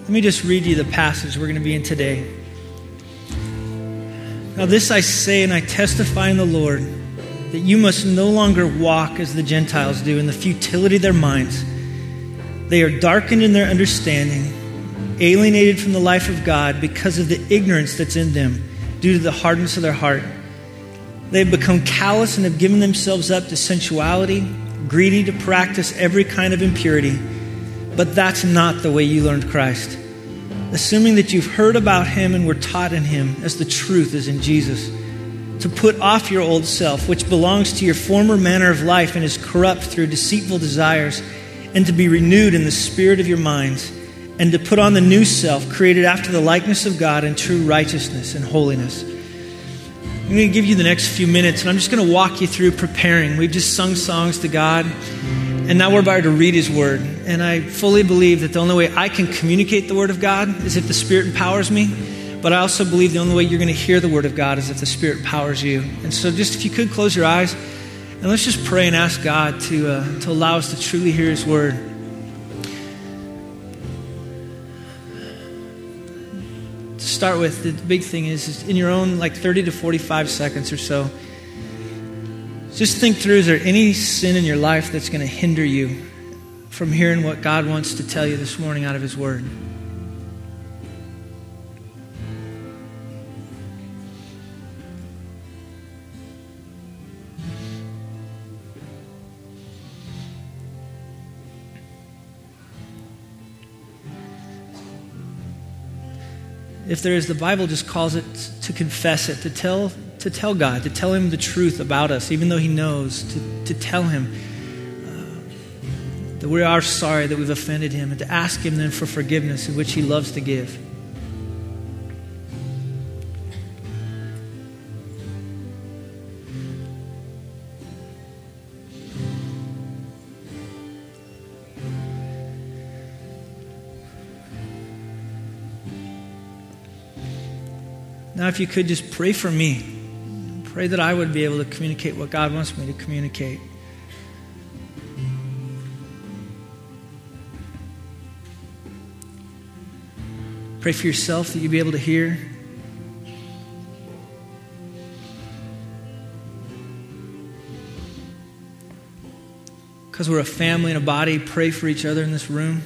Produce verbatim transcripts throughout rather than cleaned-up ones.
Let me just read you the passage we're going to be in today. Now this I say and I testify in the Lord, that you must no longer walk as the Gentiles do in the futility of their minds. They are darkened in their understanding, alienated from the life of God because of the ignorance that's in them due to the hardness of their heart. They have become callous and have given themselves up to sensuality, greedy to practice every kind of impurity. But that's not the way you learned Christ. Assuming that you've heard about him and were taught in him as the truth is in Jesus. To put off your old self, which belongs to your former manner of life and is corrupt through deceitful desires, and to be renewed in the spirit of your minds, and to put on the new self, created after the likeness of God in true righteousness and holiness. I'm going to give you the next few minutes, and I'm just going to walk you through preparing. We've just sung songs to God, and now we're about to read his word. And I fully believe that the only way I can communicate the word of God is if the Spirit empowers me. But I also believe the only way you're going to hear the word of God is if the Spirit empowers you. And so just if you could close your eyes, and let's just pray and ask God to, uh, to allow us to truly hear his word. To start with, the big thing is, is in your own like thirty to forty-five seconds or so, just think through, is there any sin in your life that's going to hinder you from hearing what God wants to tell you this morning out of his word? If there is, the Bible just calls it to confess it, to tell to tell God, to tell him the truth about us, even though he knows, to, to tell him uh, that we are sorry that we've offended him, and to ask him then for forgiveness, in which he loves to give. Now, if you could just pray for me. Pray that I would be able to communicate what God wants me to communicate. Pray for yourself that you'll be able to hear. Because we're a family and a body, pray for each other in this room.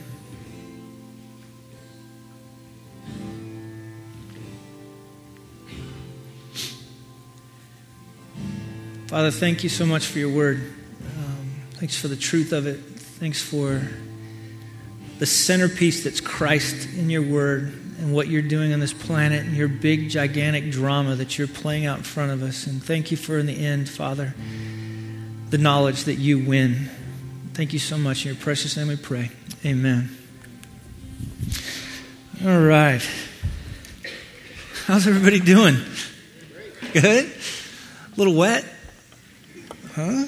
Father, thank you so much for your word. Um, thanks for the truth of it. Thanks for the centerpiece that's Christ in your word and what you're doing on this planet and your big, gigantic drama that you're playing out in front of us. And thank you for, in the end, Father, the knowledge that you win. Thank you so much. In your precious name we pray. Amen. All right. How's everybody doing? Good? A little wet? Huh?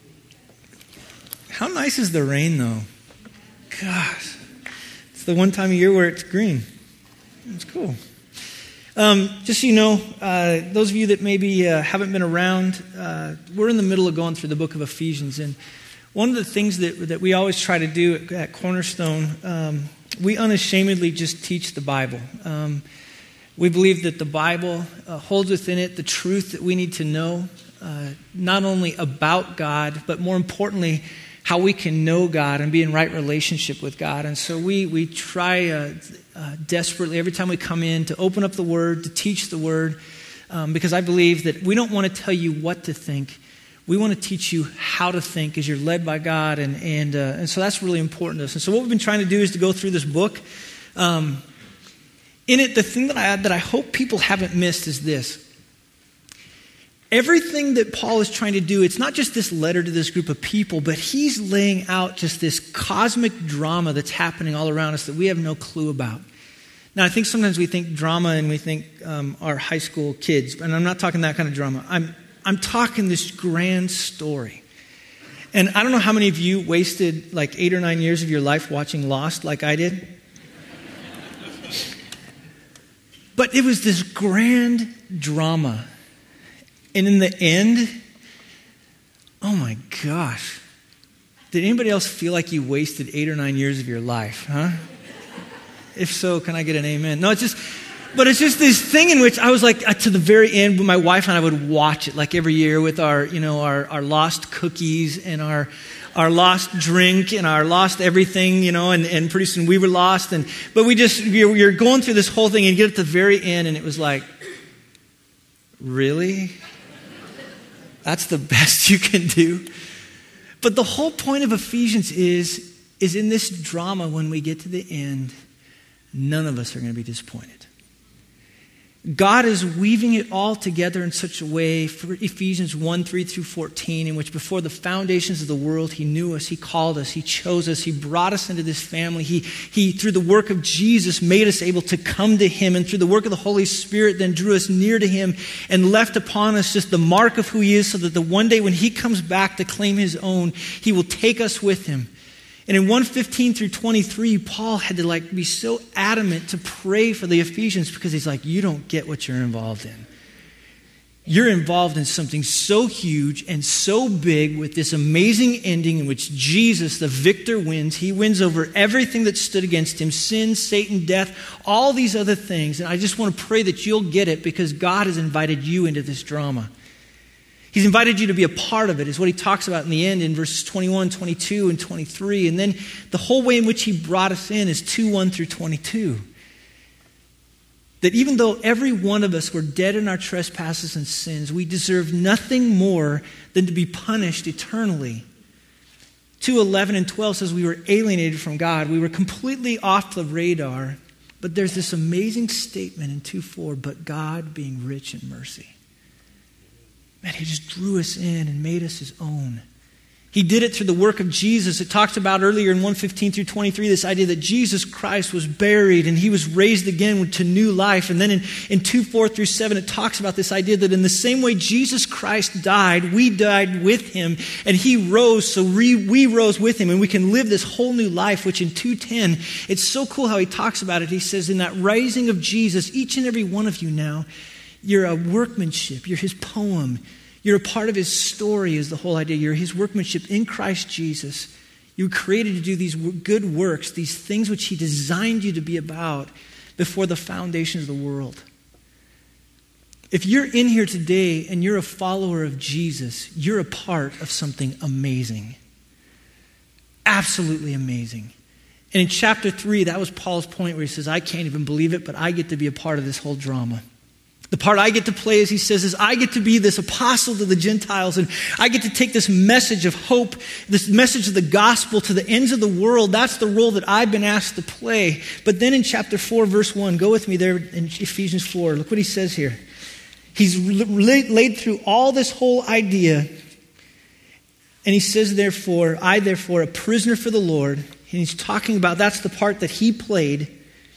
How nice is the rain, though? Gosh. It's the one time of year where it's green. It's cool. Um, just so you know, uh, those of you that maybe uh, haven't been around, uh, we're in the middle of going through the book of Ephesians. And one of the things that, that we always try to do at, at Cornerstone, um, we unashamedly just teach the Bible. Um, we believe that the Bible uh, holds within it the truth that we need to know. Uh, not only about God, but more importantly, how we can know God and be in right relationship with God. And so we we try uh, uh, desperately every time we come in to open up the Word, to teach the Word, um, because I believe that we don't want to tell you what to think. We want to teach you how to think as you're led by God. And and, uh, and so that's really important to us. And so what we've been trying to do is to go through this book. Um, in it, the thing that I, that I hope people haven't missed is this. Everything that Paul is trying to do, it's not just this letter to this group of people, but he's laying out just this cosmic drama that's happening all around us that we have no clue about. Now, I think sometimes we think drama and we think um, our high school kids, and I'm not talking that kind of drama. I'm I'm talking this grand story. And I don't know how many of you wasted like eight or nine years of your life watching Lost like I did. But it was this grand drama. And in the end, oh my gosh, did anybody else feel like you wasted eight or nine years of your life, huh? If so, can I get an amen? No, it's just, but it's just this thing in which I was like, to the very end, my wife and I would watch it like every year with our, you know, our, our lost cookies and our, our lost drink and our lost everything, you know, and, and pretty soon we were lost. And, but we just, you're, you're going through this whole thing and you get at the very end and it was like, really? That's the best you can do? But the whole point of Ephesians is, is in this drama, when we get to the end, none of us are going to be disappointed. God is weaving it all together in such a way for Ephesians one, three through fourteen, in which before the foundations of the world, He knew us, He called us, He chose us, He brought us into this family. He, he, through the work of Jesus, made us able to come to Him, and through the work of the Holy Spirit, then drew us near to Him and left upon us just the mark of who He is, so that the one day when He comes back to claim His own, He will take us with Him. And in one fifteen through twenty-three, Paul had to like be so adamant to pray for the Ephesians because he's like, you don't get what you're involved in. You're involved in something so huge and so big with this amazing ending in which Jesus, the victor, wins. He wins over everything that stood against him, sin, Satan, death, all these other things. And I just want to pray that you'll get it because God has invited you into this drama. He's invited you to be a part of it, is what he talks about in the end in verses twenty-one, twenty-two, and twenty-three. And then the whole way in which he brought us in is two, one through twenty-two. That even though every one of us were dead in our trespasses and sins, we deserve nothing more than to be punished eternally. two, eleven, and twelve says we were alienated from God. We were completely off the radar. But there's this amazing statement in two, four, but God being rich in mercy. Man, he just drew us in and made us his own. He did it through the work of Jesus. It talks about earlier in one fifteen through twenty-three, this idea that Jesus Christ was buried and he was raised again to new life. And then in, in two, four through seven, it talks about this idea that in the same way Jesus Christ died, we died with him, and he rose, so we, we rose with him, and we can live this whole new life, which in two ten, it's so cool how he talks about it. He says, in that rising of Jesus, each and every one of you now, you're a workmanship. You're his poem. You're a part of his story is the whole idea. You're his workmanship in Christ Jesus. You were created to do these good works, these things which he designed you to be about before the foundations of the world. If you're in here today and you're a follower of Jesus, you're a part of something amazing. Absolutely amazing. And in chapter three, that was Paul's point where he says, I can't even believe it, but I get to be a part of this whole drama. The part I get to play, as he says, is I get to be this apostle to the Gentiles, and I get to take this message of hope, this message of the gospel to the ends of the world. That's the role that I've been asked to play. But then in chapter four, verse one, go with me there in Ephesians four. Look what he says here. He's laid through all this whole idea, and he says, therefore, I therefore, a prisoner for the Lord, and he's talking about, that's the part that he played,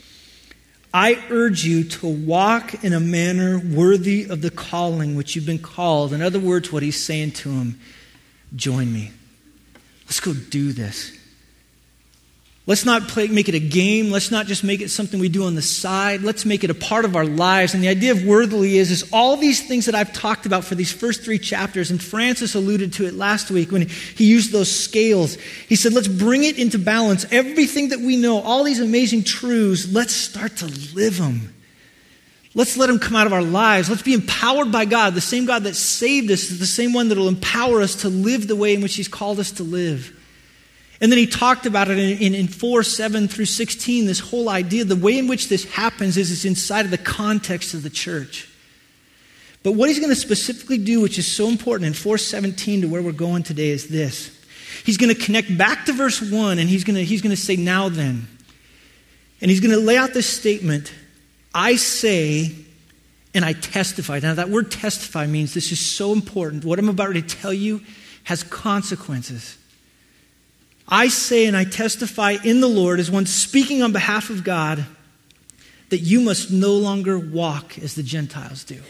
I urge you to walk in a manner worthy of the calling which you've been called. In other words, what he's saying to him, join me. Let's go do this. Let's not play, make it a game. Let's not just make it something we do on the side. Let's make it a part of our lives. And the idea of worthily is, is all these things that I've talked about for these first three chapters, and Francis alluded to it last week when he used those scales. He said, let's bring it into balance. Everything that we know, all these amazing truths, let's start to live them. Let's let them come out of our lives. Let's be empowered by God. The same God that saved us is the same one that will empower us to live the way in which he's called us to live. And then he talked about it in, in, in four, seven through sixteen, this whole idea. The way in which this happens is it's inside of the context of the church. But what he's going to specifically do, which is so important in four seventeen to where we're going today, is this. He's going to connect back to verse one, and he's going to, he's going to say, now then. And he's going to lay out this statement, I say and I testify. Now that word testify means this is so important. What I'm about to tell you has consequences. I say and I testify in the Lord as one speaking on behalf of God that you must no longer walk as the Gentiles do.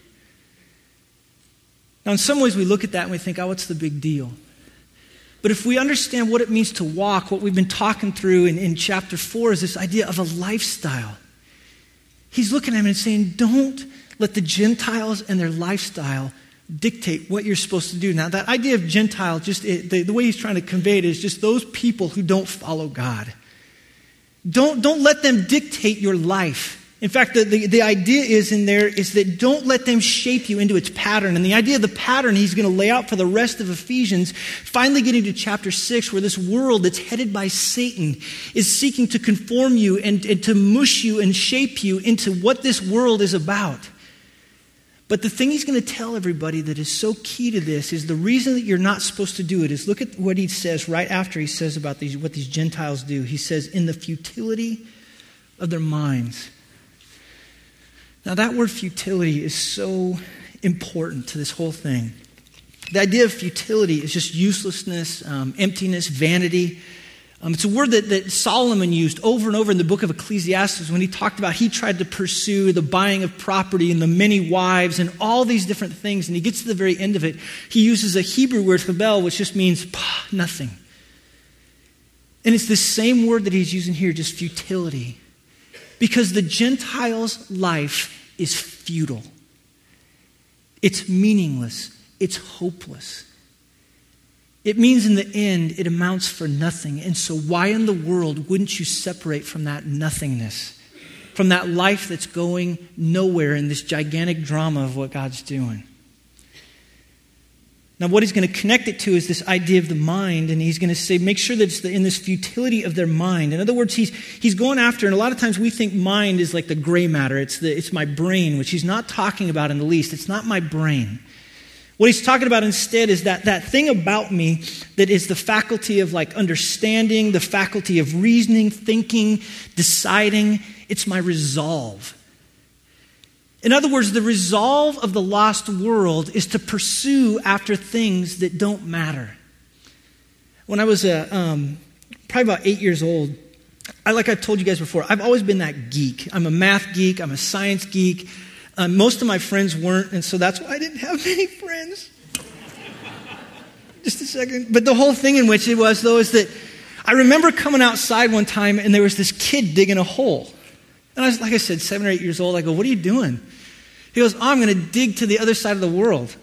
Now, in some ways we look at that and we think, oh, what's the big deal? But if we understand what it means to walk, what we've been talking through in, in chapter four is this idea of a lifestyle. He's looking at him and saying, don't let the Gentiles and their lifestyle dictate what you're supposed to do. Now, that idea of Gentile, just it, the, the way he's trying to convey it is just those people who don't follow God. Don't, don't let them dictate your life. In fact, the, the, the idea is in there is that don't let them shape you into its pattern. And the idea of the pattern he's going to lay out for the rest of Ephesians, finally getting to chapter six, where this world that's headed by Satan is seeking to conform you and, and to mush you and shape you into what this world is about. But the thing he's going to tell everybody that is so key to this is the reason that you're not supposed to do it is look at what he says right after he says about these, what these Gentiles do. He says, in the futility of their minds. Now, that word futility is so important to this whole thing. The idea of futility is just uselessness, um, emptiness, vanity. Um, it's a word that, that Solomon used over and over in the book of Ecclesiastes when he talked about he tried to pursue the buying of property and the many wives and all these different things. And he gets to the very end of it. He uses a Hebrew word, chabel, which just means pah, nothing. And it's the same word that he's using here, just futility. Because the Gentiles' life is futile. It's meaningless. It's hopeless. It means in the end, it amounts for nothing. And so why in the world wouldn't you separate from that nothingness? From that life that's going nowhere in this gigantic drama of what God's doing? Now, what he's going to connect it to is this idea of the mind, and he's going to say, make sure that it's in this futility of their mind. In other words, he's he's going after, and a lot of times we think mind is like the gray matter. It's the it's my brain, which he's not talking about in the least. It's not my brain. What he's talking about instead is that that thing about me that is the faculty of like understanding, the faculty of reasoning, thinking, deciding. It's my resolve. In other words, the resolve of the lost world is to pursue after things that don't matter. When I was uh, um, probably about eight years old, I, like I've told you guys before, I've always been that geek. I'm a math geek. I'm a science geek. Um, most of my friends weren't, and so that's why I didn't have many friends. Just a second. But the whole thing in which it was, though, is that I remember coming outside one time, and there was this kid digging a hole. And I was, like I said, seven or eight years old. I go, what are you doing? He goes, oh, I'm going to dig to the other side of the world.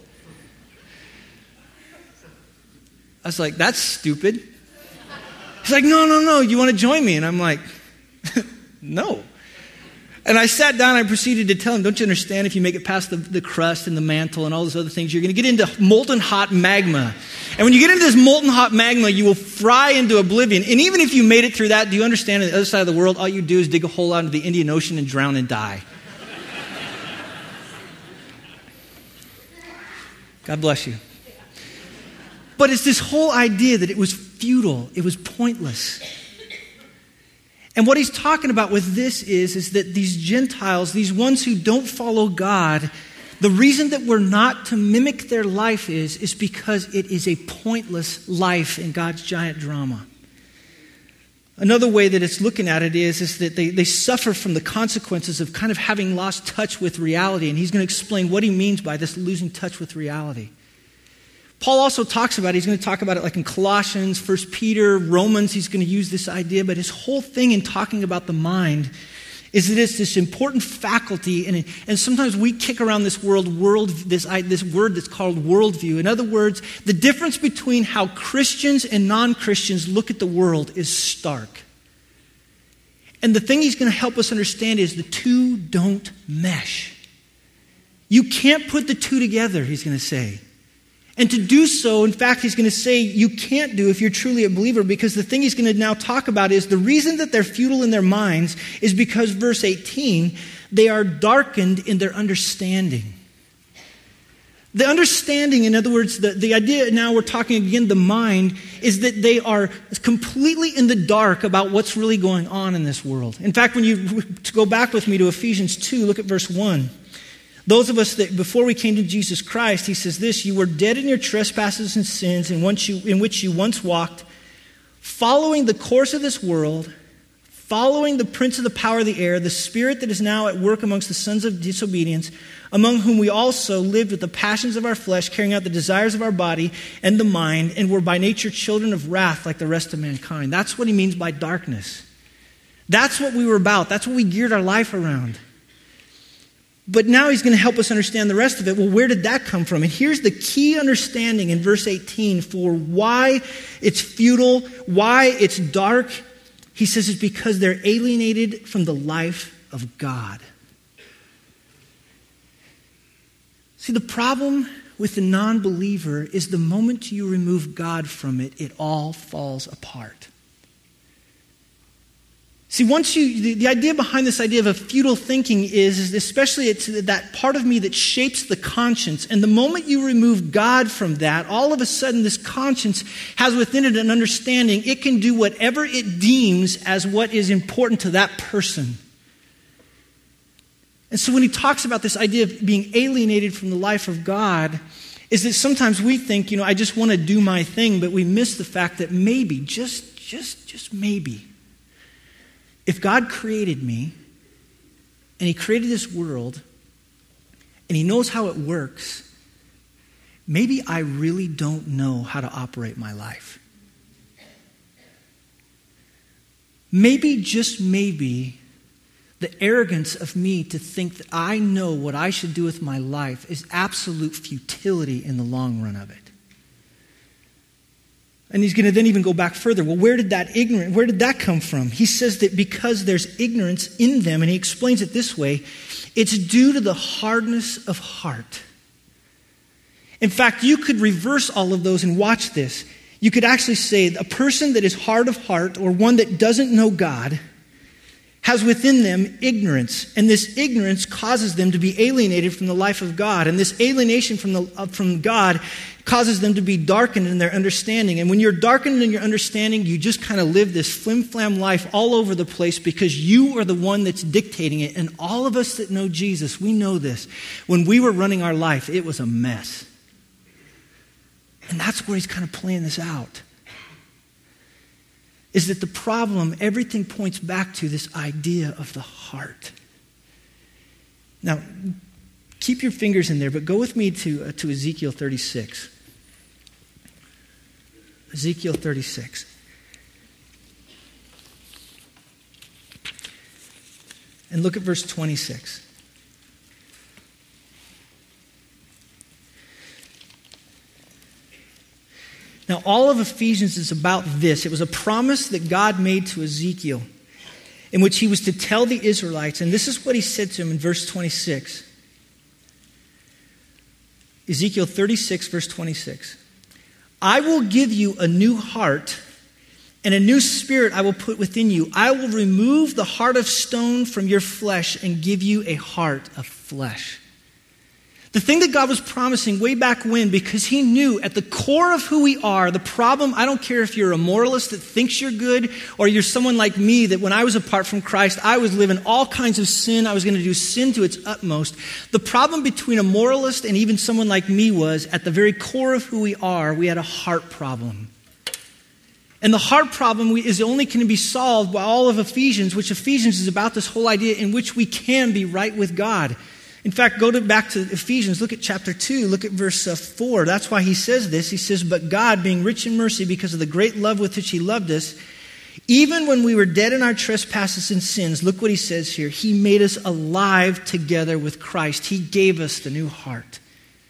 I was like, that's stupid. He's like, no, no, no, you want to join me? And I'm like, no. And I sat down and I proceeded to tell him, don't you understand, if you make it past the, the crust and the mantle and all those other things, you're going to get into molten hot magma. And when you get into this molten hot magma, you will fry into oblivion. And even if you made it through that, do you understand, on the other side of the world, all you do is dig a hole out into the Indian Ocean and drown and die. God bless you. But it's this whole idea that it was futile. It was pointless. And what he's talking about with this is, is that these Gentiles, these ones who don't follow God, the reason that we're not to mimic their life is, is because it is a pointless life in God's giant drama. Another way that it's looking at it is, is that they, they suffer from the consequences of kind of having lost touch with reality. And he's going to explain what he means by this losing touch with reality. Paul also talks about it. He's going to talk about it like in Colossians, First Peter, Romans. He's going to use this idea. But his whole thing in talking about the mind is that it's this important faculty. And, and sometimes we kick around this world, world this, this word that's called worldview. In other words, the difference between how Christians and non-Christians look at the world is stark. And the thing he's going to help us understand is the two don't mesh. You can't put the two together, he's going to say. And to do so, in fact, he's going to say you can't do if you're truly a believer, because the thing he's going to now talk about is the reason that they're futile in their minds is because, verse eighteen, they are darkened in their understanding. The understanding, in other words, the, the idea now we're talking again, the mind, is that they are completely in the dark about what's really going on in this world. In fact, when you to go back with me to Ephesians two, look at verse one. Those of us that before we came to Jesus Christ, he says this, you were dead in your trespasses and sins in, once you, in which you once walked, following the course of this world, following the prince of the power of the air, the spirit that is now at work amongst the sons of disobedience, among whom we also lived with the passions of our flesh, carrying out the desires of our body and the mind, and were by nature children of wrath like the rest of mankind. That's what he means by darkness. That's what we were about. That's what we geared our life around. But now he's going to help us understand the rest of it. Well, where did that come from? And here's the key understanding in verse eighteen for why it's futile, why it's dark. He says it's because they're alienated from the life of God. See, the problem with the non-believer is the moment you remove God from it, it all falls apart. See, once you, the, the idea behind this idea of a futile thinking is, is especially it's that part of me that shapes the conscience. And the moment you remove God from that, all of a sudden this conscience has within it an understanding. It can do whatever it deems as what is important to that person. And so when he talks about this idea of being alienated from the life of God, is that sometimes we think, you know, I just want to do my thing, but we miss the fact that maybe, just, just, just maybe, if God created me, and he created this world, and he knows how it works, maybe I really don't know how to operate my life. Maybe, just maybe, the arrogance of me to think that I know what I should do with my life is absolute futility in the long run of it. And he's going to then even go back further. Well, where did that ignorance, where did that come from? He says that because there's ignorance in them, and he explains it this way, it's due to the hardness of heart. In fact, you could reverse all of those and watch this. You could actually say a person that is hard of heart, or one that doesn't know God, has within them ignorance, and this ignorance causes them to be alienated from the life of God, and this alienation from the uh, from God causes them to be darkened in their understanding. And when you're darkened in your understanding, you just kind of live this flim-flam life all over the place because you are the one that's dictating it. And all of us that know Jesus, we know this. When we were running our life, it was a mess. And that's where he's kind of playing this out. Is that the problem, everything points back to this idea of the heart. Now, keep your fingers in there, but go with me to, uh, to Ezekiel thirty-six. Ezekiel thirty-six. And look at verse twenty-six. Now, all of Ephesians is about this. It was a promise that God made to Ezekiel in which he was to tell the Israelites, and this is what he said to him in verse twenty-six. Ezekiel thirty-six, verse twenty-six. I will give you a new heart, and a new spirit I will put within you. I will remove the heart of stone from your flesh and give you a heart of flesh. The thing that God was promising way back when, because he knew at the core of who we are, the problem, I don't care if you're a moralist that thinks you're good, or you're someone like me that when I was apart from Christ, I was living all kinds of sin. I was going to do sin to its utmost. The problem between a moralist and even someone like me was, at the very core of who we are, we had a heart problem. And the heart problem is only can be solved by all of Ephesians, which Ephesians is about this whole idea in which we can be right with God. In fact, go to, back to Ephesians, look at chapter two, look at verse uh, four. That's why he says this. He says, but God, being rich in mercy because of the great love with which he loved us, even when we were dead in our trespasses and sins, look what he says here. He made us alive together with Christ. He gave us the new heart.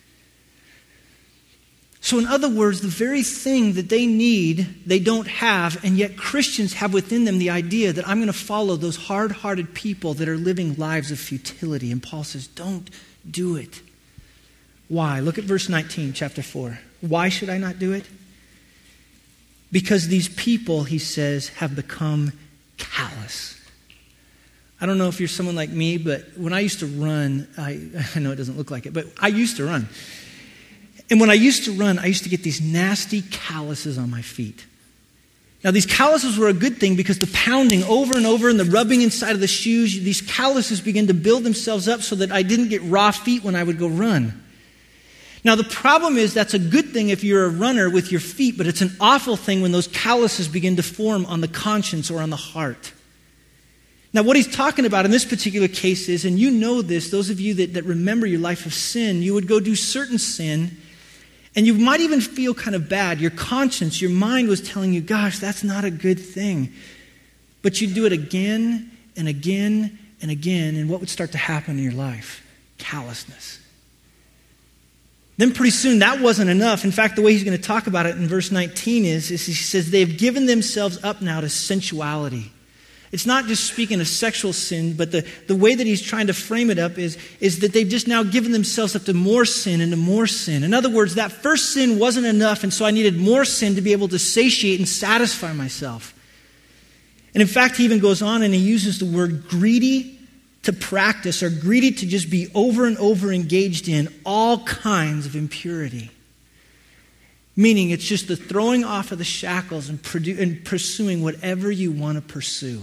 So in other words, the very thing that they need, they don't have, and yet Christians have within them the idea that I'm going to follow those hard-hearted people that are living lives of futility. And Paul says, don't do it. Why? Look at verse nineteen, chapter four. Why should I not do it? Because these people, he says, have become callous. I don't know if you're someone like me, but when I used to run, I, I know it doesn't look like it, but I used to run. And when I used to run, I used to get these nasty calluses on my feet. Now, these calluses were a good thing because the pounding over and over and the rubbing inside of the shoes, these calluses began to build themselves up so that I didn't get raw feet when I would go run. Now, the problem is that's a good thing if you're a runner with your feet, but it's an awful thing when those calluses begin to form on the conscience or on the heart. Now, what he's talking about in this particular case is, and you know this, those of you that, that remember your life of sin, you would go do certain sin, and you might even feel kind of bad. Your conscience, your mind was telling you, gosh, that's not a good thing. But you'd do it again and again and again, and what would start to happen in your life? Callousness. Then pretty soon that wasn't enough. In fact, the way he's going to talk about it in verse nineteen is, is he says, they've given themselves up now to sensuality. It's not just speaking of sexual sin, but the, the way that he's trying to frame it up is, is that they've just now given themselves up to more sin and to more sin. In other words, that first sin wasn't enough, and so I needed more sin to be able to satiate and satisfy myself. And in fact, he even goes on and he uses the word greedy to practice, or greedy to just be over and over engaged in all kinds of impurity. Meaning it's just the throwing off of the shackles and, produ- and pursuing whatever you want to pursue.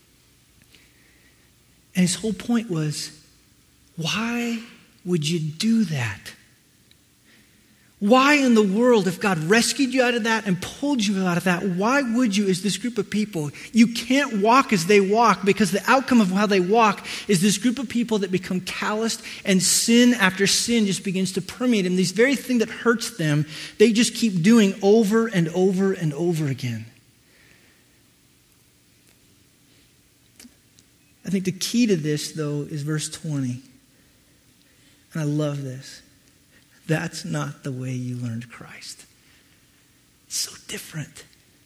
And his whole point was, why would you do that? Why in the world, if God rescued you out of that and pulled you out of that, why would you, as this group of people, you can't walk as they walk, because the outcome of how they walk is this group of people that become calloused, and sin after sin just begins to permeate them. This very thing that hurts them, they just keep doing over and over and over again. I think the key to this, though, is verse twenty. And I love this. That's not the way you learned Christ. It's so different.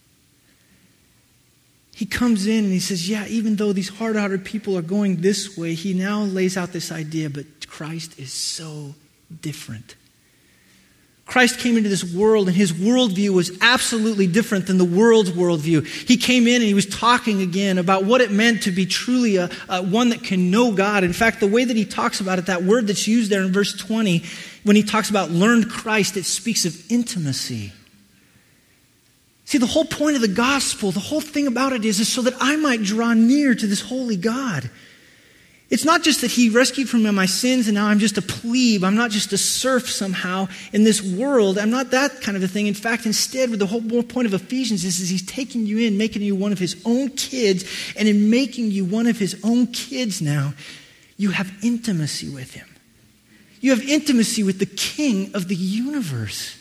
He comes in and he says, yeah, even though these hard-hearted people are going this way, he now lays out this idea, but Christ is so different. Christ came into this world, and his worldview was absolutely different than the world's worldview. He came in and he was talking again about what it meant to be truly a, a one that can know God. In fact, the way that he talks about it, that word that's used there in verse twenty, when he talks about learned Christ, it speaks of intimacy. See, the whole point of the gospel, the whole thing about it is, is so that I might draw near to this holy God. It's not just that he rescued from me my sins and now I'm just a plebe. I'm not just a serf somehow in this world. I'm not that kind of a thing. In fact, instead, the whole point of Ephesians is, is he's taking you in, making you one of his own kids. And in making you one of his own kids now, you have intimacy with him. You have intimacy with the King of the universe.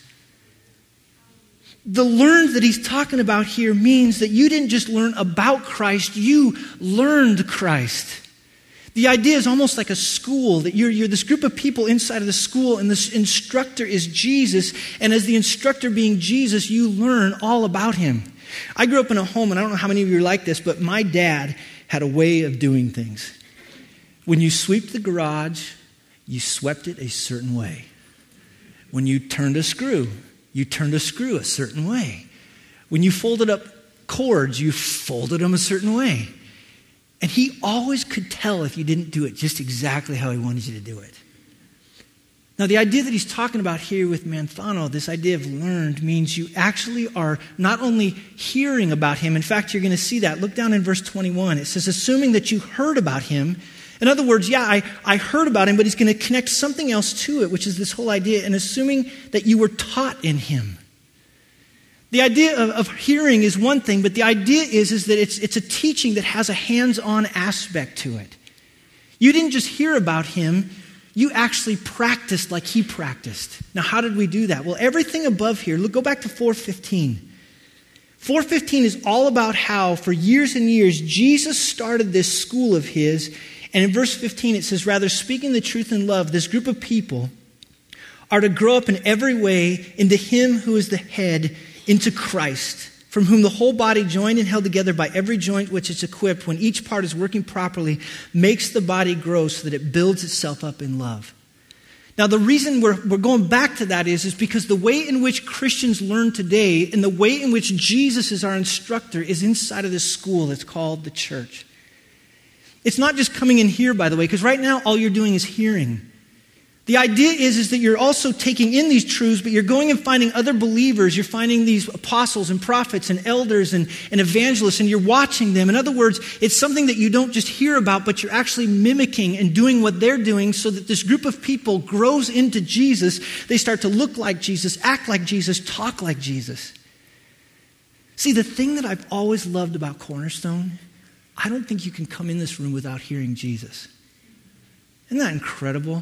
The learned that he's talking about here means that you didn't just learn about Christ, you learned Christ. The idea is almost like a school, that you're, you're this group of people inside of the school, and this instructor is Jesus, and as the instructor being Jesus, you learn all about him. I grew up in a home, and I don't know how many of you are like this, but my dad had a way of doing things. When you swept the garage, you swept it a certain way. When you turned a screw, you turned a screw a certain way. When you folded up cords, you folded them a certain way. And he always could tell if you didn't do it just exactly how he wanted you to do it. Now, the idea that he's talking about here with Manthano, this idea of learned, means you actually are not only hearing about him. In fact, you're going to see that. Look down in verse twenty-one. It says, assuming that you heard about him. In other words, yeah, I, I heard about him, but he's going to connect something else to it, which is this whole idea, and assuming that you were taught in him. The idea of, of hearing is one thing, but the idea is, is that it's, it's a teaching that has a hands-on aspect to it. You didn't just hear about him, you actually practiced like he practiced. Now, how did we do that? Well, everything above here, look, go back to four fifteen. four fifteen is all about how, for years and years, Jesus started this school of his, and in verse fifteen it says, rather, speaking the truth in love, this group of people are to grow up in every way into him who is the head, into Christ, from whom the whole body, joined and held together by every joint which is equipped, when each part is working properly, makes the body grow so that it builds itself up in love. Now, the reason we're, we're going back to that is, is because the way in which Christians learn today, and the way in which Jesus is our instructor, is inside of this school that's called the church. It's not just coming in here, by the way, because right now all you're doing is hearing. The idea is, is that you're also taking in these truths, but you're going and finding other believers. You're finding these apostles and prophets and elders and, and evangelists, and you're watching them. In other words, it's something that you don't just hear about, but you're actually mimicking and doing what they're doing, so that this group of people grows into Jesus. They start to look like Jesus, act like Jesus, talk like Jesus. See, the thing that I've always loved about Cornerstone, I don't think you can come in this room without hearing Jesus. Isn't that incredible?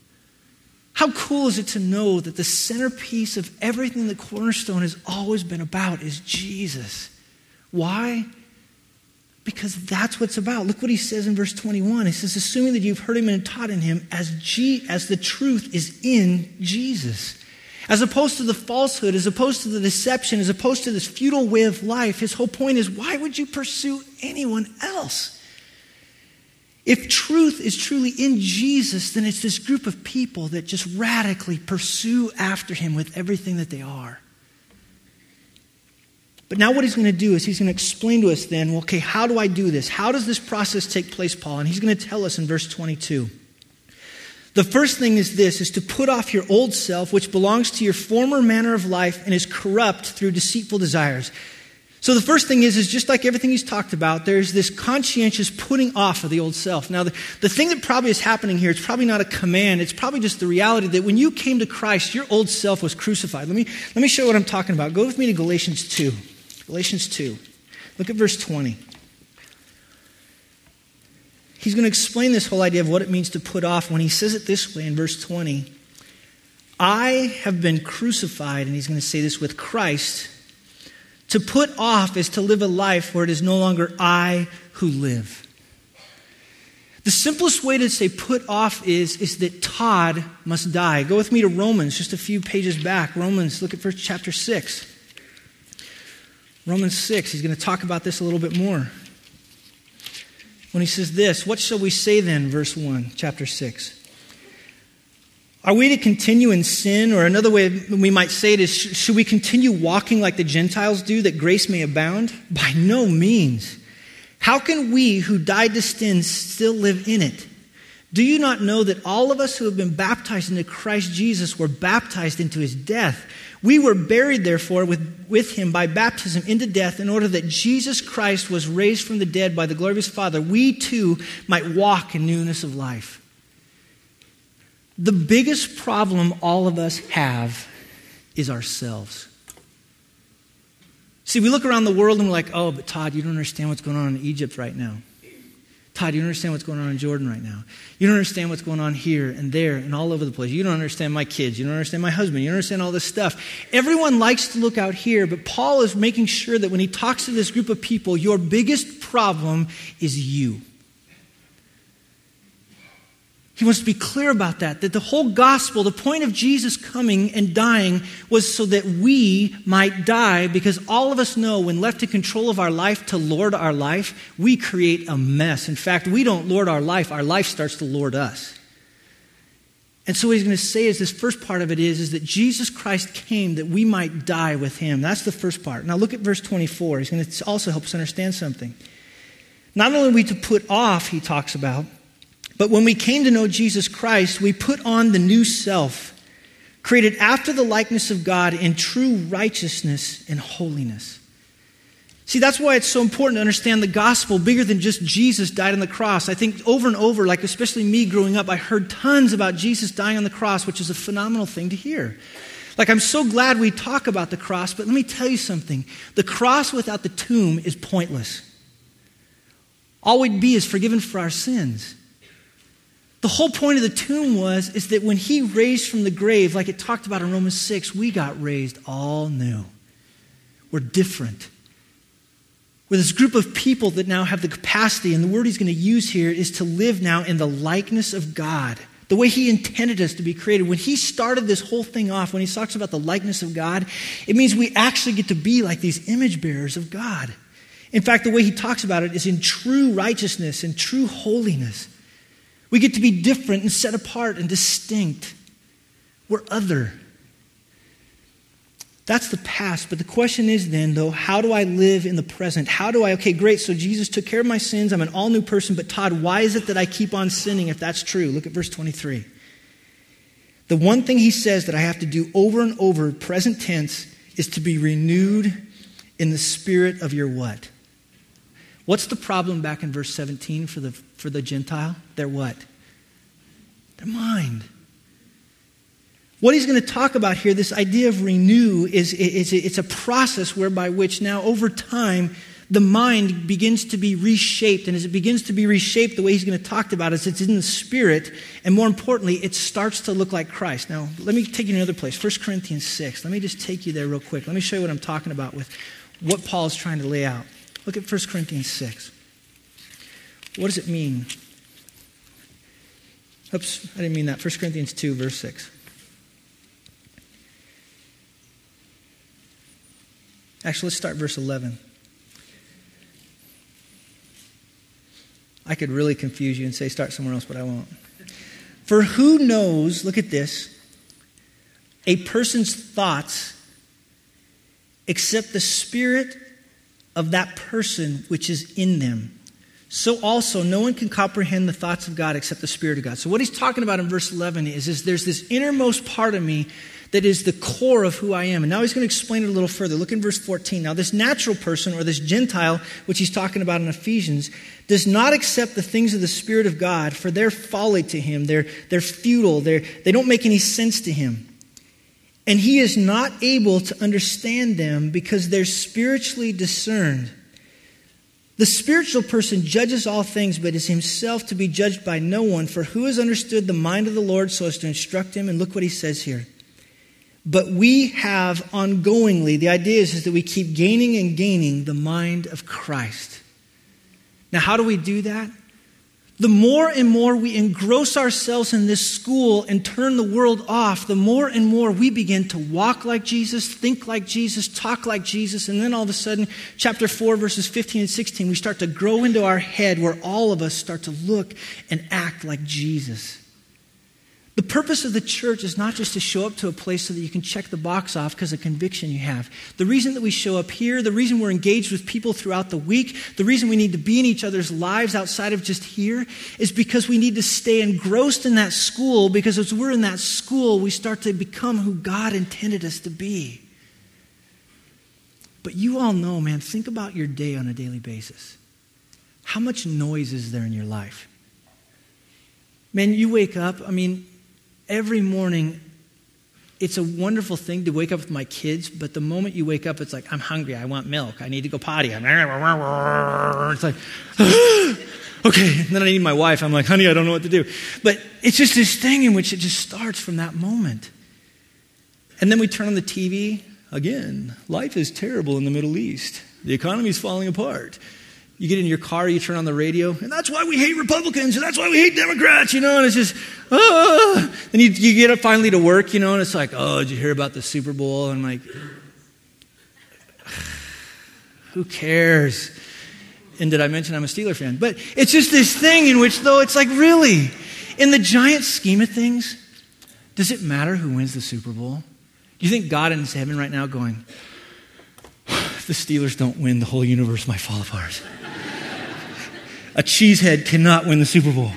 How cool is it to know that the centerpiece of everything that Cornerstone has always been about is Jesus? Why? Because that's what it's about. Look what he says in verse twenty-one. He says, assuming that you've heard him and taught in him, as, G- as the truth is in Jesus. As opposed to the falsehood, as opposed to the deception, as opposed to this futile way of life, his whole point is, why would you pursue anyone else? If truth is truly in Jesus, then it's this group of people that just radically pursue after him with everything that they are. But now what he's going to do is he's going to explain to us then, well, okay, how do I do this? How does this process take place, Paul? And he's going to tell us in verse twenty-two. The first thing is this, is to put off your old self, which belongs to your former manner of life and is corrupt through deceitful desires. So the first thing is, is just like everything he's talked about, there's this conscientious putting off of the old self. Now, the, the thing that probably is happening here, it's probably not a command. It's probably just the reality that when you came to Christ, your old self was crucified. Let me, let me show you what I'm talking about. Go with me to Galatians two. Galatians two. Look at verse twenty. He's going to explain this whole idea of what it means to put off when he says it this way in verse twenty. I have been crucified, and he's going to say this, with Christ. To put off is to live a life where it is no longer I who live. The simplest way to say put off is, is that Todd must die. Go with me to Romans, just a few pages back. Romans, look at verse chapter six. Romans six, he's going to talk about this a little bit more. When he says this, what shall we say then, verse one, chapter six? Are we to continue in sin? Or another way we might say it is, should we continue walking like the Gentiles do, that grace may abound? By no means. How can we who died to sin still live in it? Do you not know that all of us who have been baptized into Christ Jesus were baptized into his death? We were buried, therefore, with, with him by baptism into death, in order that Jesus Christ was raised from the dead by the glory of his Father. We too might walk in newness of life. The biggest problem all of us have is ourselves. See, we look around the world and we're like, oh, but Todd, you don't understand what's going on in Egypt right now. Todd, you don't understand what's going on in Jordan right now. You don't understand what's going on here and there and all over the place. You don't understand my kids. You don't understand my husband. You don't understand all this stuff. Everyone likes to look out here, but Paul is making sure that when he talks to this group of people, your biggest problem is you. He wants to be clear about that, that the whole gospel, the point of Jesus coming and dying was so that we might die, because all of us know when left in control of our life to lord our life, we create a mess. In fact, we don't lord our life, our life starts to lord us. And so what he's going to say is this first part of it is, is that Jesus Christ came that we might die with him. That's the first part. Now look at verse twenty-four. He's going to also help us understand something. Not only are we to put off, he talks about, but when we came to know Jesus Christ, we put on the new self, created after the likeness of God in true righteousness and holiness. See, that's why it's so important to understand the gospel bigger than just Jesus died on the cross. I think over and over, like especially me growing up, I heard tons about Jesus dying on the cross, which is a phenomenal thing to hear. Like, I'm so glad we talk about the cross, but let me tell you something. The cross without the tomb is pointless. All we'd be is forgiven for our sins. The whole point of the tomb was is that when he raised from the grave, like it talked about in Romans six, we got raised all new. We're different. We're this group of people that now have the capacity, and the word he's going to use here is to live now in the likeness of God, the way he intended us to be created. When he started this whole thing off, when he talks about the likeness of God, it means we actually get to be like these image bearers of God. In fact, the way he talks about it is in true righteousness and true holiness. We get to be different and set apart and distinct. We're other. That's the past. But the question is then, though, how do I live in the present? How do I, okay, great, so Jesus took care of my sins. I'm an all-new person. But Todd, why is it that I keep on sinning if that's true? Look at verse twenty-three. The one thing he says that I have to do over and over, present tense, is to be renewed in the spirit of your what? What's the problem back in verse seventeen for the for the Gentile? Their what? Their mind. What he's going to talk about here, this idea of renew, is it's, it's a process whereby which now over time the mind begins to be reshaped. And as it begins to be reshaped, the way he's going to talk about it is it's in the spirit. And more importantly, it starts to look like Christ. Now, let me take you to another place. First Corinthians six. Let me just take you there real quick. Let me show you what I'm talking about with what Paul is trying to lay out. Look at First Corinthians six. What does it mean? Oops, I didn't mean that. First Corinthians two, verse six. Actually, let's start verse eleven. I could really confuse you and say start somewhere else, but I won't. For who knows, look at this, a person's thoughts except the spirit of that person which is in them. So also, no one can comprehend the thoughts of God except the Spirit of God. So what he's talking about in verse eleven is, is there's this innermost part of me that is the core of who I am. And now he's going to explain it a little further. Look in verse fourteen. Now this natural person, or this Gentile, which he's talking about in Ephesians, does not accept the things of the Spirit of God, for they're folly to him. They're, they're futile. They're, they don't make any sense to him. And he is not able to understand them because they're spiritually discerned. The spiritual person judges all things, but is himself to be judged by no one. For who has understood the mind of the Lord so as to instruct him? And look what he says here. But we have ongoingly, the idea is, is that we keep gaining and gaining the mind of Christ. Now, how do we do that? The more and more we engross ourselves in this school and turn the world off, the more and more we begin to walk like Jesus, think like Jesus, talk like Jesus, and then all of a sudden, chapter four, verses fifteen and sixteen, we start to grow into our head where all of us start to look and act like Jesus. The purpose of the church is not just to show up to a place so that you can check the box off because of conviction you have. The reason that we show up here, the reason we're engaged with people throughout the week, the reason we need to be in each other's lives outside of just here is because we need to stay engrossed in that school, because as we're in that school, we start to become who God intended us to be. But you all know, man, think about your day on a daily basis. How much noise is there in your life? Man, you wake up, I mean, every morning, it's a wonderful thing to wake up with my kids, but the moment you wake up, it's like, I'm hungry, I want milk, I need to go potty. It's like, okay, and then I need my wife. I'm like, honey, I don't know what to do. But it's just this thing in which it just starts from that moment. And then we turn on the T V. Again, life is terrible in the Middle East. The economy's falling apart. You get in your car, you turn on the radio, and that's why we hate Republicans, and that's why we hate Democrats, you know, and it's just, ah. Then you, you get up finally to work, you know, and it's like, oh, did you hear about the Super Bowl? And I'm like, who cares? And did I mention I'm a Steeler fan? But it's just this thing in which, though, it's like, really, in the giant scheme of things, does it matter who wins the Super Bowl? Do you think God in heaven right now going, if the Steelers don't win, the whole universe might fall apart? A cheesehead cannot win the Super Bowl.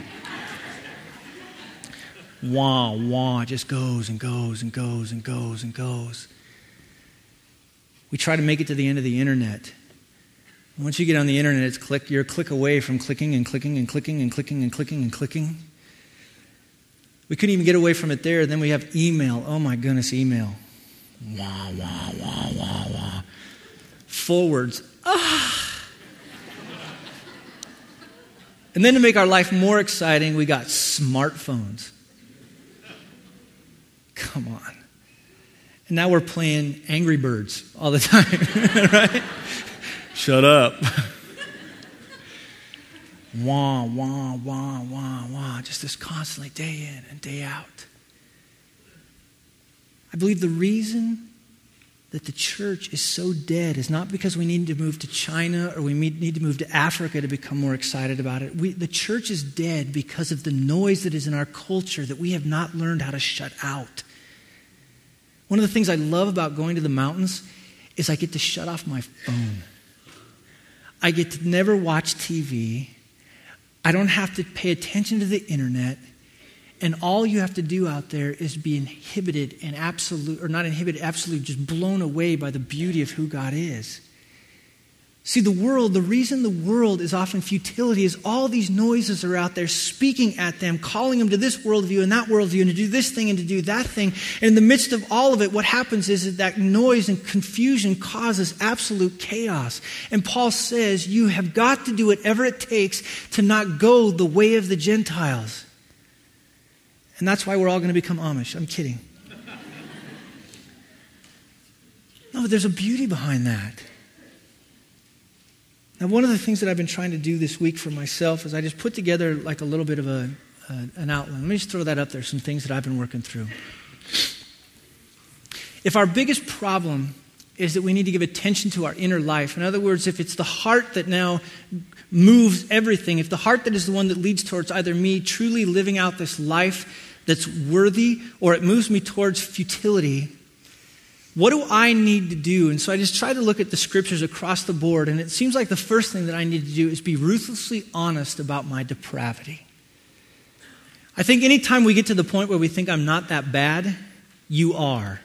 Wah, wah, it just goes and goes and goes and goes and goes. We try to make it to the end of the internet. Once you get on the internet, it's click, you're a click away from clicking and clicking and clicking and clicking and clicking and clicking. We couldn't even get away from it there. Then we have email. Oh my goodness, email. Wah, wah, wah, wah, wah. Forwards. Ah. And then to make our life more exciting, we got smartphones. Come on. And now we're playing Angry Birds all the time, right? Shut up. Wah, wah, wah, wah, wah. Just this constantly day in and day out. I believe the reason that the church is so dead is not because we need to move to China or we need to move to Africa to become more excited about it. We, the church is dead because of the noise that is in our culture that we have not learned how to shut out. One of the things I love about going to the mountains is I get to shut off my phone. I get to never watch T V. I don't have to pay attention to the internet. And all you have to do out there is be inhibited and absolute, or not inhibited, absolutely just blown away by the beauty of who God is. See, the world, the reason the world is often futility is all these noises are out there speaking at them, calling them to this worldview and that worldview and to do this thing and to do that thing. And in the midst of all of it, what happens is that, that noise and confusion causes absolute chaos. And Paul says, you have got to do whatever it takes to not go the way of the Gentiles. And that's why we're all going to become Amish. I'm kidding. No, but there's a beauty behind that. Now, one of the things that I've been trying to do this week for myself is I just put together like a little bit of a, a an outline. Let me just throw that up there, some things that I've been working through. If our biggest problem is that we need to give attention to our inner life. In other words, if it's the heart that now moves everything, if the heart that is the one that leads towards either me truly living out this life that's worthy, or it moves me towards futility, what do I need to do? And so I just try to look at the scriptures across the board, and it seems like the first thing that I need to do is be ruthlessly honest about my depravity. I think anytime we get to the point where we think I'm not that bad, you are.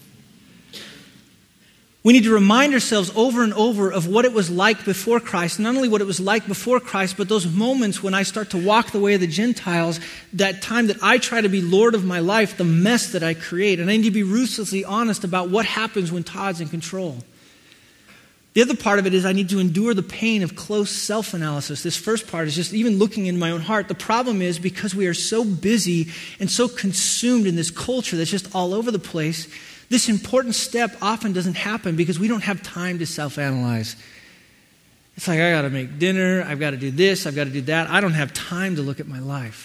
We need to remind ourselves over and over of what it was like before Christ. Not only what it was like before Christ, but those moments when I start to walk the way of the Gentiles, that time that I try to be Lord of my life, the mess that I create. And I need to be ruthlessly honest about what happens when Todd's in control. The other part of it is I need to endure the pain of close self-analysis. This first part is just even looking in my own heart. The problem is because we are so busy and so consumed in this culture that's just all over the place, this important step often doesn't happen because we don't have time to self-analyze. It's like, I got to make dinner, I've got to do this, I've got to do that. I don't have time to look at my life.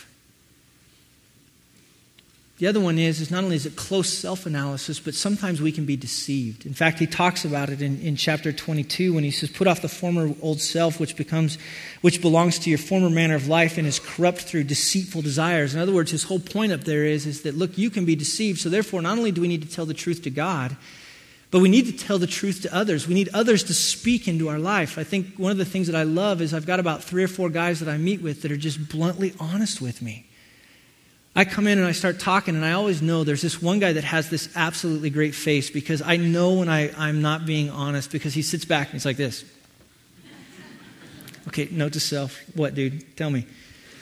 The other one is, is not only is it close self-analysis, but sometimes we can be deceived. In fact, he talks about it in, in chapter twenty-two when he says, put off the former old self, which becomes, which belongs to your former manner of life and is corrupt through deceitful desires. In other words, his whole point up there is, is that, look, you can be deceived. So therefore, not only do we need to tell the truth to God, but we need to tell the truth to others. We need others to speak into our life. I think one of the things that I love is I've got about three or four guys that I meet with that are just bluntly honest with me. I come in and I start talking, and I always know there's this one guy that has this absolutely great face because I know when I, I'm not being honest because he sits back and he's like this. Okay, note to self. What, dude? Tell me.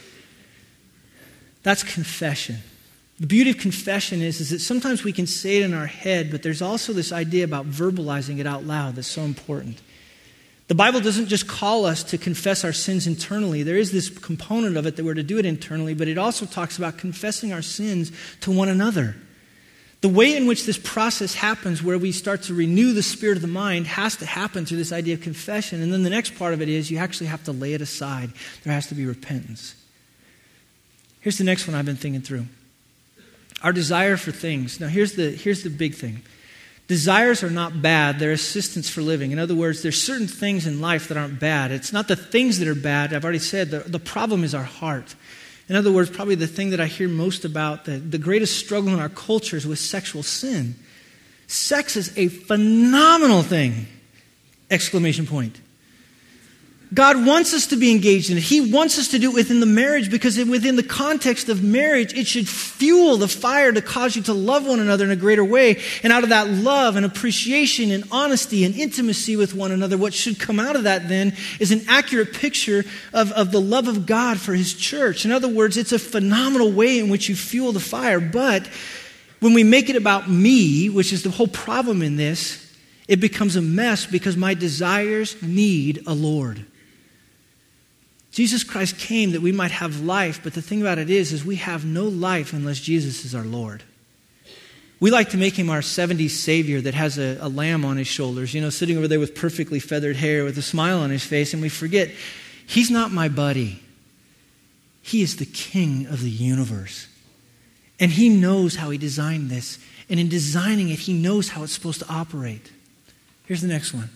That's confession. The beauty of confession is, is that sometimes we can say it in our head, but there's also this idea about verbalizing it out loud that's so important. The Bible doesn't just call us to confess our sins internally. There is this component of it that we're to do it internally, but it also talks about confessing our sins to one another. The way in which this process happens, where we start to renew the spirit of the mind, has to happen through this idea of confession. And then the next part of it is you actually have to lay it aside. There has to be repentance. Here's the next one I've been thinking through. Our desire for things. Now here's the, here's the big thing. Desires are not bad. They're assistants for living. In other words, there's certain things in life that aren't bad. It's not the things that are bad. I've already said the, the problem is our heart. In other words, probably the thing that I hear most about, the, the greatest struggle in our culture is with sexual sin. Sex is a phenomenal thing! Exclamation point. God wants us to be engaged in it. He wants us to do it within the marriage because within the context of marriage, it should fuel the fire to cause you to love one another in a greater way. And out of that love and appreciation and honesty and intimacy with one another, what should come out of that then is an accurate picture of, of the love of God for His church. In other words, it's a phenomenal way in which you fuel the fire. But when we make it about me, which is the whole problem in this, it becomes a mess because my desires need a Lord. Jesus Christ came that we might have life, but the thing about it is, is we have no life unless Jesus is our Lord. We like to make Him our seventies Savior that has a, a lamb on His shoulders, you know, sitting over there with perfectly feathered hair with a smile on His face, and we forget, He's not my buddy. He is the King of the universe. And He knows how He designed this. And in designing it, He knows how it's supposed to operate. Here's the next one.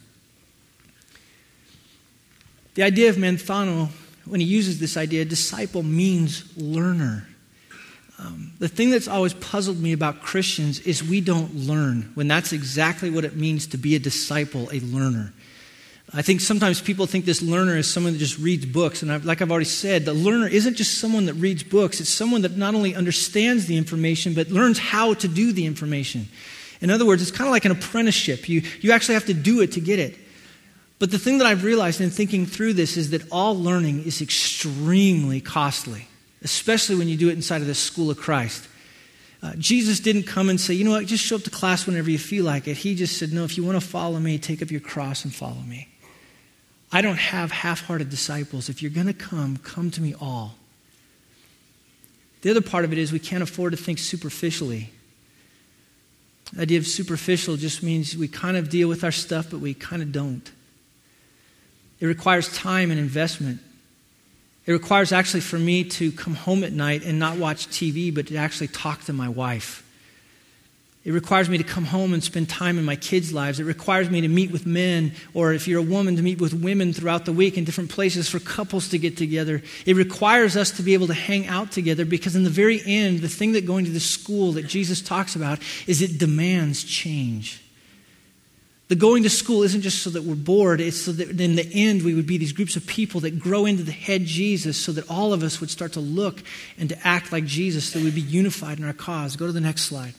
The idea of Manthano, when he uses this idea, disciple means learner. Um, the thing that's always puzzled me about Christians is we don't learn, when that's exactly what it means to be a disciple, a learner. I think sometimes people think this learner is someone that just reads books. And I've, like I've already said, the learner isn't just someone that reads books. It's someone that not only understands the information, but learns how to do the information. In other words, it's kind of like an apprenticeship. You, you actually have to do it to get it. But the thing that I've realized in thinking through this is that all learning is extremely costly, especially when you do it inside of the school of Christ. Uh, Jesus didn't come and say, you know what, just show up to class whenever you feel like it. He just said, no, if you want to follow me, take up your cross and follow me. I don't have half-hearted disciples. If you're going to come, come to me all. The other part of it is we can't afford to think superficially. The idea of superficial just means we kind of deal with our stuff, but we kind of don't. It requires time and investment. It requires actually for me to come home at night and not watch T V, but to actually talk to my wife. It requires me to come home and spend time in my kids' lives. It requires me to meet with men, or if you're a woman, to meet with women throughout the week in different places for couples to get together. It requires us to be able to hang out together because in the very end, the thing that going to the school that Jesus talks about is it demands change. The going to school isn't just so that we're bored. It's so that in the end we would be these groups of people that grow into the head Jesus so that all of us would start to look and to act like Jesus, so we'd be unified in our cause. Go to the next slide.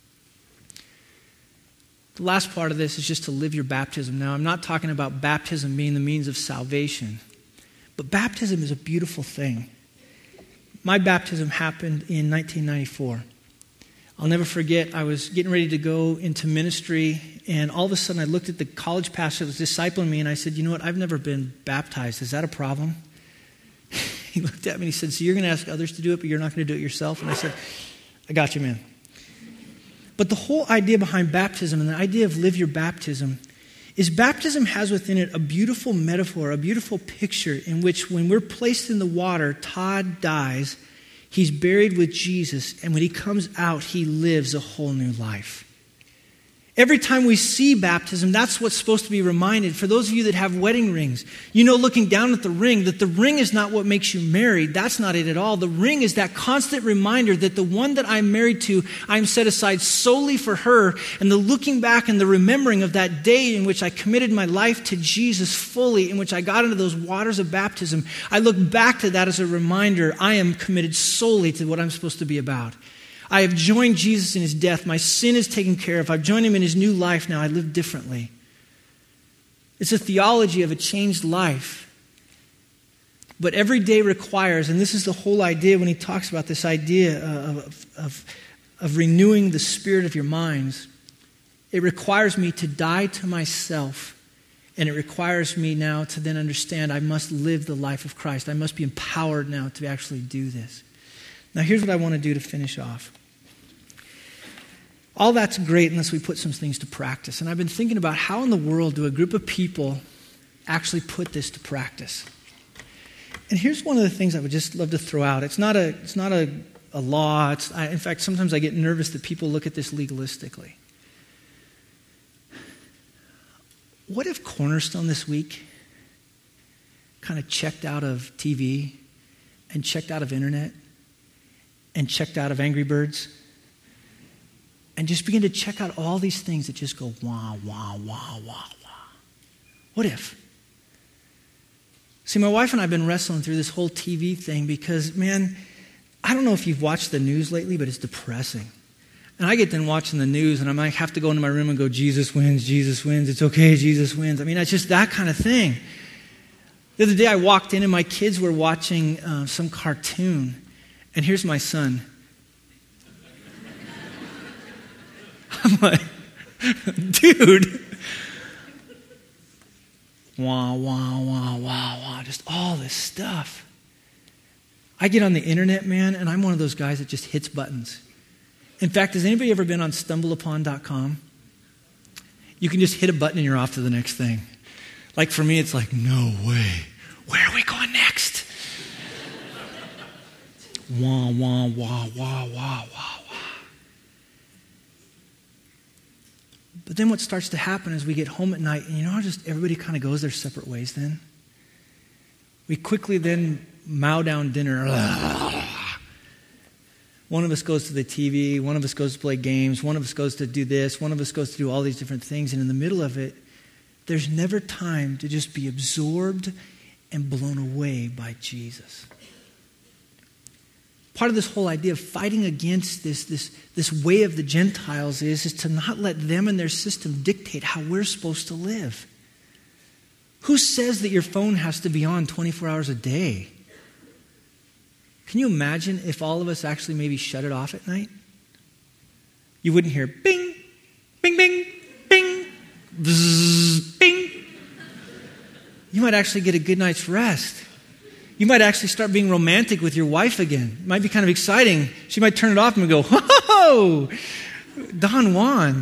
The last part of this is just to live your baptism. Now, I'm not talking about baptism being the means of salvation, but baptism is a beautiful thing. My baptism happened in nineteen ninety-four. I'll never forget, I was getting ready to go into ministry, and all of a sudden I looked at the college pastor that was discipling me, and I said, you know what, I've never been baptized. Is that a problem? He looked at me and he said, so you're going to ask others to do it, but you're not going to do it yourself? And I said, I got you, man. But the whole idea behind baptism and the idea of live your baptism is baptism has within it a beautiful metaphor, a beautiful picture in which when we're placed in the water, Todd dies, he's buried with Jesus, and when he comes out, he lives a whole new life. Every time we see baptism, that's what's supposed to be reminded. For those of you that have wedding rings, you know looking down at the ring that the ring is not what makes you married. That's not it at all. The ring is that constant reminder that the one that I'm married to, I'm set aside solely for her. And the looking back and the remembering of that day in which I committed my life to Jesus fully, in which I got into those waters of baptism, I look back to that as a reminder. I am committed solely to what I'm supposed to be about. I have joined Jesus in his death. My sin is taken care of. I've joined him in his new life now. I live differently. It's a theology of a changed life. But every day requires, and this is the whole idea when he talks about this idea of, of, of renewing the spirit of your minds, it requires me to die to myself, and it requires me now to then understand I must live the life of Christ. I must be empowered now to actually do this. Now here's what I want to do to finish off. All that's great unless we put some things to practice. And I've been thinking about how in the world do a group of people actually put this to practice. And here's one of the things I would just love to throw out. It's not a, it's not a, a law. It's, I, in fact, sometimes I get nervous that people look at this legalistically. What if Cornerstone this week kind of checked out of T V and checked out of internet and checked out of Angry Birds and just begin to check out all these things that just go wah, wah, wah, wah, wah? What if? See, my wife and I have been wrestling through this whole T V thing because, man, I don't know if you've watched the news lately, but it's depressing. And I get done watching the news and I might have to go into my room and go, Jesus wins, Jesus wins, it's okay, Jesus wins. I mean, it's just that kind of thing. The other day I walked in and my kids were watching uh, some cartoon. And here's my son. I'm like, dude. Wah, wah, wah, wah, wah. Just all this stuff. I get on the internet, man, and I'm one of those guys that just hits buttons. In fact, has anybody ever been on stumble upon dot com? You can just hit a button and you're off to the next thing. Like for me, it's like, no way. Where are we going next? Wah, wah, wah, wah, wah, wah, wah. But then what starts to happen is we get home at night, and you know how just everybody kind of goes their separate ways then? We quickly then mow down dinner. One of us goes to the T V, one of us goes to play games, one of us goes to do this, one of us goes to do all these different things, and in the middle of it, there's never time to just be absorbed and blown away by Jesus. Part of this whole idea of fighting against this, this, this way of the Gentiles is, is to not let them and their system dictate how we're supposed to live. Who says that your phone has to be on twenty-four hours a day? Can you imagine if all of us actually maybe shut it off at night? You wouldn't hear bing, bing, bing, bing, bzz, bing. You might actually get a good night's rest. You might actually start being romantic with your wife again. It might be kind of exciting. She might turn it off and go, ho, Don Juan.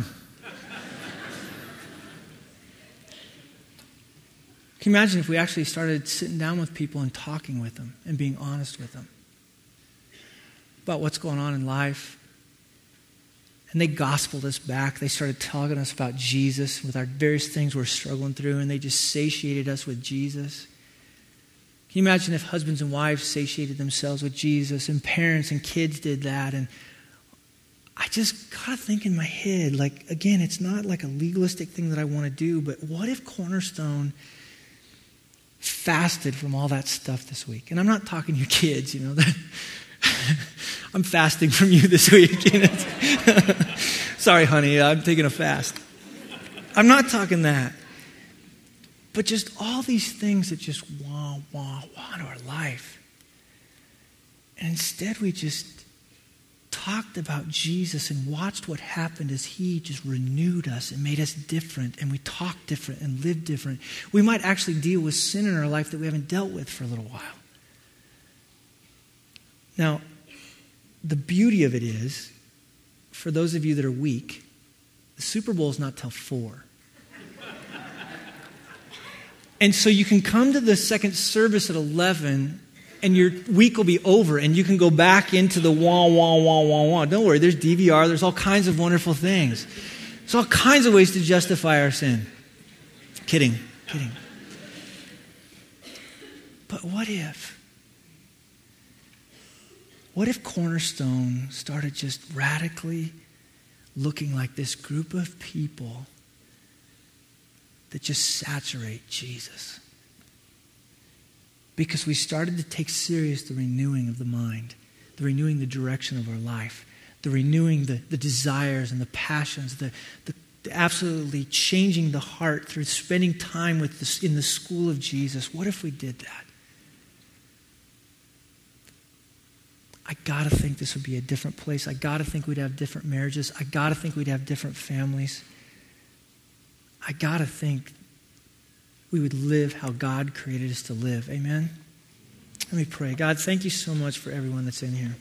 Can you imagine if we actually started sitting down with people and talking with them and being honest with them about what's going on in life? And they gospeled us back. They started talking to us about Jesus with our various things we're struggling through, and they just satiated us with Jesus. Can you imagine if husbands and wives satiated themselves with Jesus, and parents and kids did that? And I just got to think in my head, like, again, it's not like a legalistic thing that I want to do, but what if Cornerstone fasted from all that stuff this week? And I'm not talking to your kids, you know. I'm fasting from you this week. You know? Sorry, honey, I'm taking a fast. I'm not talking that. But just all these things that just wah, wah, wah in our life. And instead we just talked about Jesus and watched what happened as he just renewed us and made us different, and we talked different and lived different. We might actually deal with sin in our life that we haven't dealt with for a little while. Now, the beauty of it is, for those of you that are weak, the Super Bowl is not till four. And so you can come to the second service at eleven, and your week will be over, and you can go back into the wah, wah, wah, wah, wah. Don't worry, there's D V R, there's all kinds of wonderful things. There's all kinds of ways to justify our sin. Kidding, kidding. But what if? What if Cornerstone started just radically looking like this group of people that just saturate Jesus? Because we started to take serious the renewing of the mind, the renewing the direction of our life, the renewing the, the desires and the passions, the, the, the absolutely changing the heart through spending time with this, in the school of Jesus. What if we did that? I got to think this would be a different place. I got to think we'd have different marriages. I got to think we'd have different families. I got to think we would live how God created us to live. Amen? Let me pray. God, thank you so much for everyone that's in here.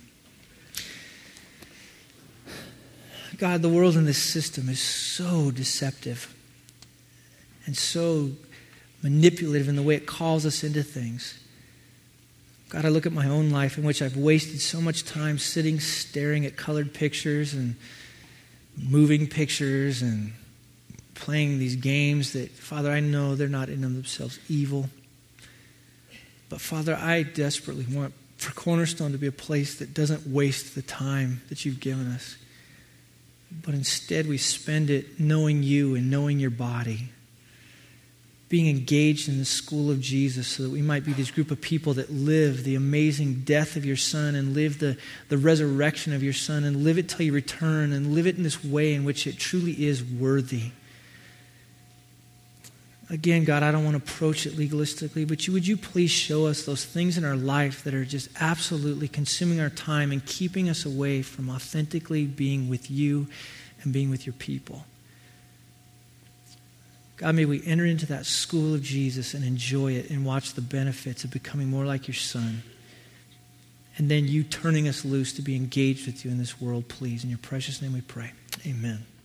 God, the world in this system is so deceptive and so manipulative in the way it calls us into things. God, I look at my own life in which I've wasted so much time sitting, staring at colored pictures and moving pictures and playing these games that, Father, I know they're not in themselves evil. But, Father, I desperately want for Cornerstone to be a place that doesn't waste the time that you've given us. But instead we spend it knowing you and knowing your body, being engaged in the school of Jesus so that we might be this group of people that live the amazing death of your Son and live the, the resurrection of your Son and live it till you return and live it in this way in which it truly is worthy. Again, God, I don't want to approach it legalistically, but you, would you please show us those things in our life that are just absolutely consuming our time and keeping us away from authentically being with you and being with your people. God, may we enter into that school of Jesus and enjoy it and watch the benefits of becoming more like your Son. And then you turning us loose to be engaged with you in this world, please. In your precious name we pray. Amen.